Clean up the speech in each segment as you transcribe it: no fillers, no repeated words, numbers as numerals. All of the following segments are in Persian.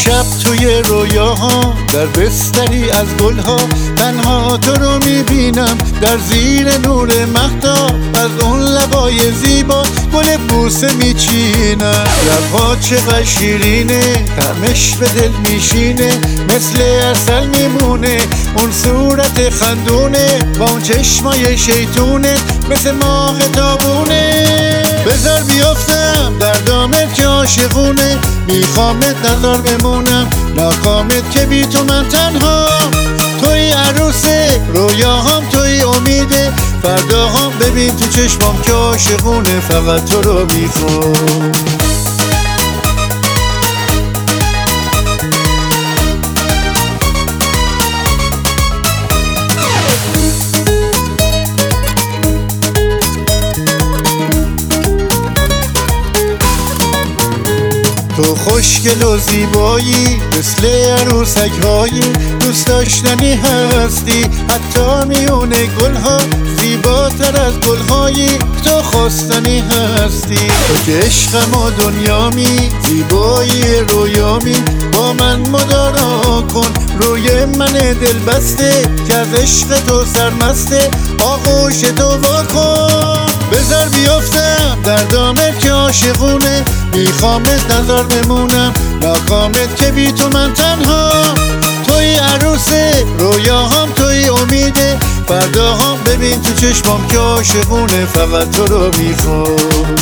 شب توی رویاها در بستری از گلها تنها تو رو میبینم در زیر نور مهتاب. از اون لبای زیبا گل بوسه میچینم. لبها چقدر شیرینه طعمش به دل میشینه، مثل عسل میمونه اون صورت خندونه با اون چشمای شیطونه مثل ماه تابونه. بذار بیافتم در دامت که عاشقونه، میخوامت نظر بمونم ناکامت که بی تو من تنها. توی عروسه رویاهام توی امیده، فرداهام ببین تو چشمام که عاشقونه فقط تو رو میخوام. تو خوشگل و زیبایی مثل عروسک‌هایی، دوست داشتنی هستی حتی میونه گلها، زیباتر از گلهایی تو خواستنی هستی. تو که عشقم و دنیامی، زیبایی رویامی، با من مدارا کن روی من دل بسته که از عشق تو سرمسته، آغوش تو واکن. بذار بیافتم در دامت که عاشقونه، میخوامت نظر بمونم ناکامت که بی تو من تنها. توی عروسه رویاهام توی امیده، فرداهام ببین تو چشمام که عاشقونه فقط تو رو میخوام.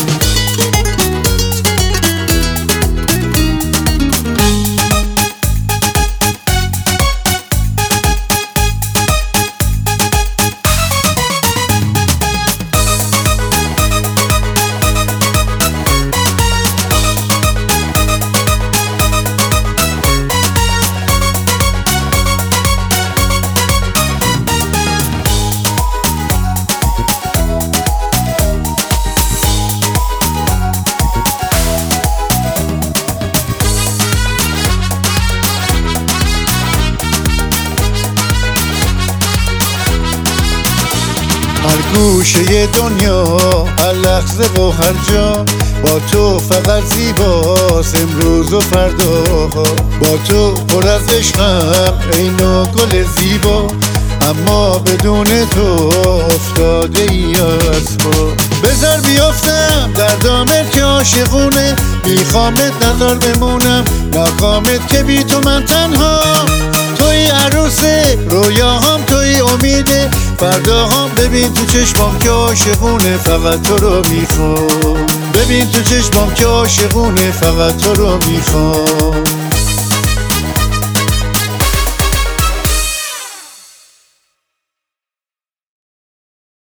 هر گوشه دنیا، هر لحظه و هر جا، با تو فقط زیباست امروز و فرداها. با تو پر از عشقم ای نوع گل زیبا، اما بدون تو افتاده ای از پا. بذار بیافتم در دامت که عاشقونه، میخوامت نظر بمونم ناکامت که بی تو من تنها. توی عروسه رویاهام توی امیده، فرداهام ببین تو چشمام که عاشقونه فقط تو رو میخوام. ببین تو چشمام که عاشقونه فقط تو رو میخوام.